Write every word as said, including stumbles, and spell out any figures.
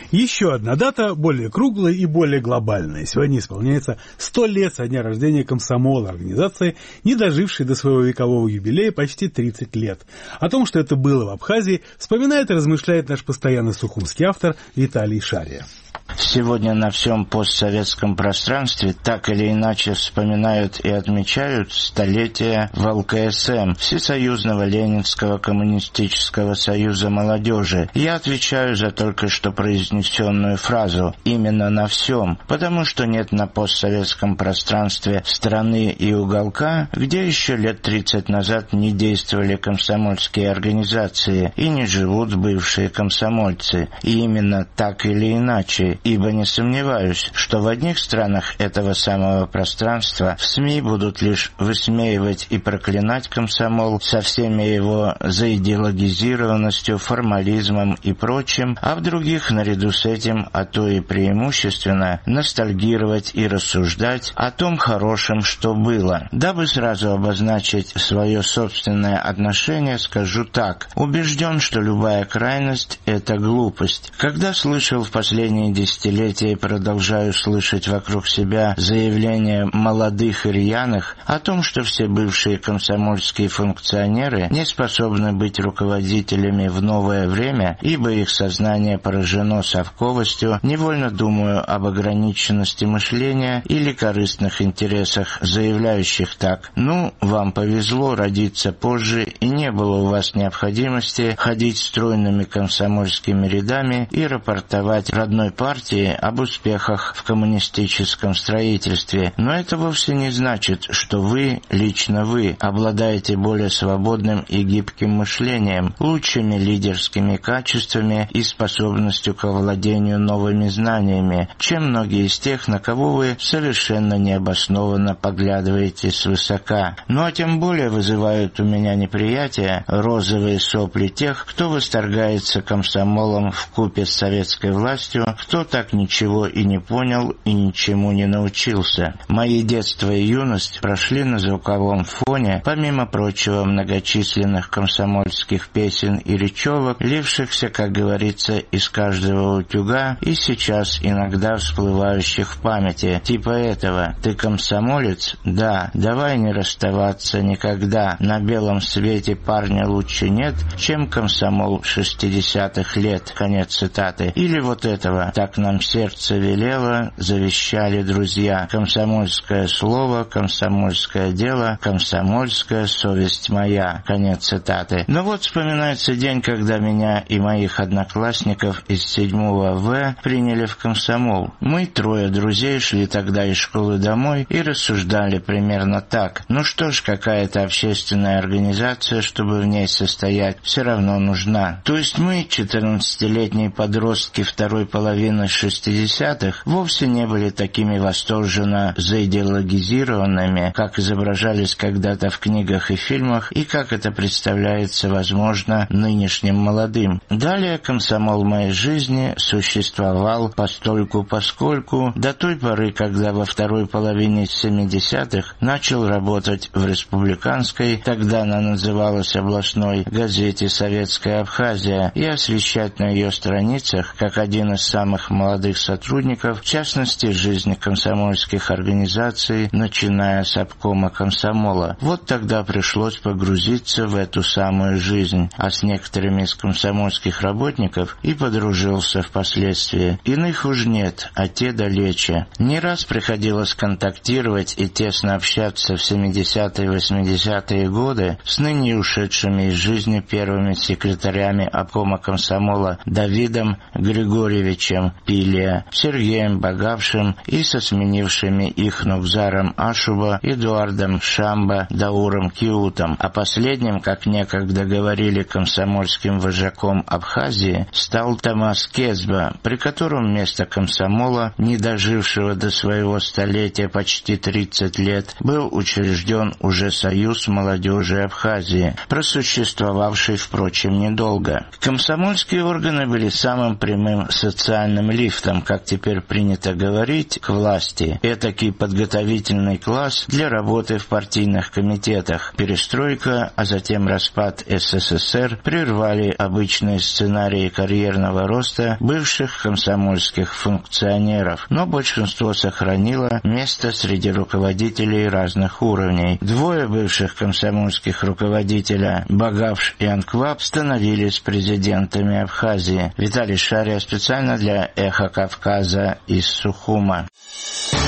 Еще одна дата, более круглая и более глобальная. Сегодня исполняется сто лет со дня рождения комсомола, организации, не дожившей до своего векового юбилея почти тридцать лет. О том, что это было в Абхазии, вспоминает и размышляет наш постоянный сухумский автор Виталий Шария. Сегодня на всем постсоветском пространстве так или иначе вспоминают и отмечают столетие вэ эл ка эс эм, Всесоюзного Ленинского коммунистического союза молодежи. Я отвечаю за только что произнесенную фразу «именно на всем», потому что нет на постсоветском пространстве страны и уголка, где еще лет тридцать назад не действовали комсомольские организации и не живут бывшие комсомольцы. И именно так или иначе, ибо не сомневаюсь, что в одних странах этого самого пространства в СМИ будут лишь высмеивать и проклинать комсомол со всеми его заидеологизированностью, формализмом и прочим, а в других наряду с этим, а то и преимущественно, ностальгировать и рассуждать о том хорошем, что было. Дабы сразу обозначить свое собственное отношение, скажу так. Убежден, что любая крайность – это глупость. Когда слышал в последние десятилетия и продолжаю слышать вокруг себя заявления молодых и рьяных о том, что все бывшие комсомольские функционеры не способны быть руководителями в новое время, ибо их сознание поражено совковостью, невольно думаю об ограниченности мышления или корыстных интересах заявляющих так: «Ну, вам повезло родиться позже, и не было у вас необходимости ходить стройными комсомольскими рядами и рапортовать родной партии об успехах в коммунистическом строительстве». Но это вовсе не значит, что вы, лично вы, обладаете более свободным и гибким мышлением, лучшими лидерскими качествами и способностью к овладению новыми знаниями, чем многие из тех, на кого вы совершенно необоснованно поглядываете свысока. Ну а тем более вызывают у меня неприятие розовые сопли тех, кто восторгается комсомолом вкупе с советской властью, кто так ничего и не понял и ничему не научился. Мои детство и юность прошли на звуковом фоне, помимо прочего, многочисленных комсомольских песен и речевок, лившихся, как говорится, из каждого утюга и сейчас иногда всплывающих в памяти, типа этого: «Ты комсомолец? Да, давай не расставаться никогда. На белом свете парня лучше нет, чем комсомол шестидесятых лет». Конец цитаты. Или вот этого: «Так нам сердце велело, завещали друзья. Комсомольское слово, комсомольское дело, комсомольская совесть моя». Конец цитаты. Но вот вспоминается день, когда меня и моих одноклассников из седьмого В приняли в комсомол. Мы, трое друзей, шли тогда из школы домой и рассуждали примерно так: ну что ж, какая-то общественная организация, чтобы в ней состоять, все равно нужна. То есть мы, четырнадцатилетние подростки второй половины шестидесятых, вовсе не были такими восторженно заидеологизированными, как изображались когда-то в книгах и фильмах, и как это представляется, возможно, нынешним молодым. Далее комсомол моей жизни существовал постольку-поскольку до той поры, когда во второй половине семидесятых начал работать в республиканской, тогда она называлась областной, газете «Советская Абхазия» и освещать на ее страницах, как один из самых молодых сотрудников, в частности, жизнь комсомольских организаций, начиная с обкома комсомола. Вот тогда пришлось погрузиться в эту самую жизнь, а с некоторыми из комсомольских работников и подружился впоследствии. Иных уж нет, а те далече. Не раз приходилось контактировать и тесно общаться в семидесятые и восьмидесятые годы с ныне ушедшими из жизни первыми секретарями обкома комсомола Давидом Григорьевичем Пилия, Сергеем Багавшим и со сменившими их Нукзаром Ашуба, Эдуардом Шамба, Дауром Киутом, а последним, как некогда говорили, комсомольским вожаком Абхазии стал Тамас Кезба, при котором вместо комсомола, не дожившего до своего столетия почти тридцать лет, был учрежден уже Союз молодежи Абхазии, просуществовавший, впрочем, недолго. Комсомольские органы были самым прямым социальным лифтом, как теперь принято говорить, к власти, этакий подготовительный класс для работы в партийных комитетах. Перестройка, а затем распад СССР прервали обычные сценарии карьерного роста бывших комсомольских функционеров, но большинство сохранило место среди руководителей разных уровней. Двое бывших комсомольских руководителя, Багавш и Анкваб, становились президентами Абхазии. Виталий Шария специально для «Эхо Кавказа» из Сухума.